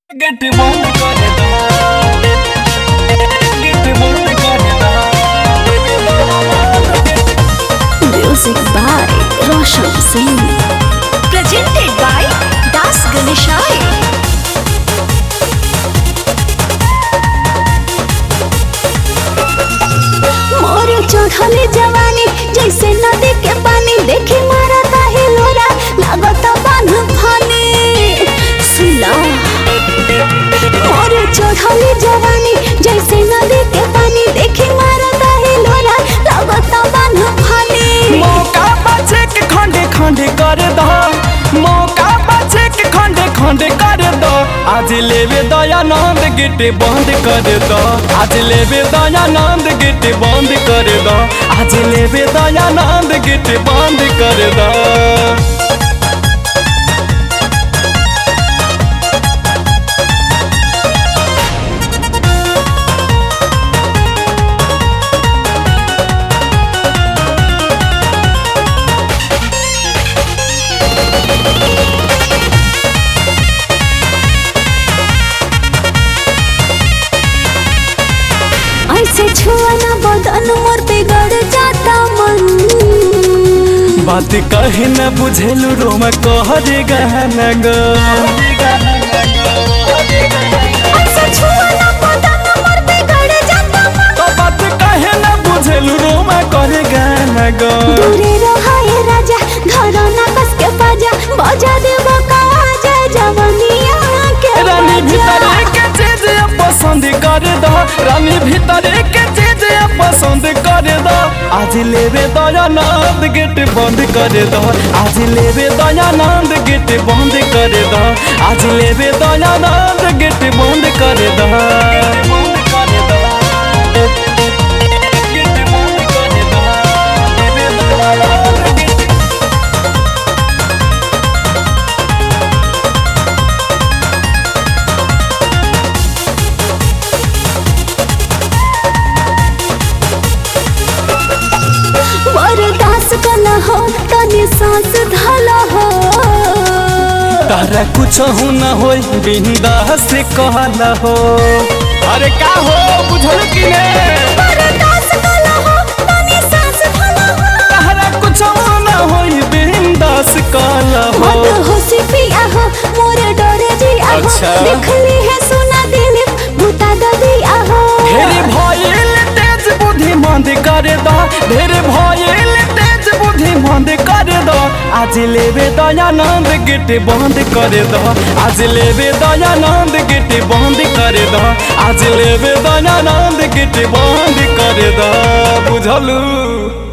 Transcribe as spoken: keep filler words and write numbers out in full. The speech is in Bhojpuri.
Get the one got it all. Get the one got it all. Music by Roshan Singh. Presented by Das Ganeshai. मोर चढ़ले जवानी जैसे नदी के पानी देखी मारता हिलोरा लागत बांध फानी सुला मोर चढ़ले जवानी जैसे नदी के पानी देखी मारता हिलोरा लागत बांध फानी मौका बचे के खंडे खंडे कर दो मौका बचे के खंडे खंडे कर दो आज लेवे दयानंद गिट्टी बंद कर दो आज लेवे दयानंद गिट्टी बंद कर दो आज लेवे दयानंद गिट्टी बंद कर दो। ऐसे छुआना बदन मोर बिगड़ जाता मन बात कहे न बुझेलू रोम कहरे गहना गो ऐसे छुआना बदन मोर बिगड़ जाता मन तो बात कहे न बुझेलू रोम करे गहना गो दूरे रहाए राजा घरना कस के बाजा बजा देबो काज जवनिया के रानी भीतर के चीज पसंद कर दो रानी भीतर के चीज पसंद कर दो आज लेवे दयानंद गेट बंद कर दो आज लेवे दयानंद गेट बंद कर दो आज लेवे दयानंद गेट बंद कर दो बंद कर दो गेट बंद कर दो लेवे दयानंद गेट बर्दाश्त कला हो तनी सांस धला हो तारा कुछ हो न हो बिंदा से कहला हो अरे का हो बुझल कि ने बर्दाश्त कला हो तनी सांस धला हो तारा कुछ हो न हो बिंदा से कहला हो मत होसी पिया हो मोर डरे जिया हो अच्छा। देखली है सुना दिल भूता ददिया हो ढेर भइल तेज बुद्धि मंद कर दो ढेर भइल तेज बुद्धि मंद कर दो आज लेवे दयानंद गेट बंद कर दो आज लेवे दयानंद गेट बंद कर दो आज लेवे दयानंद गेट बंद कर दो बुझलू।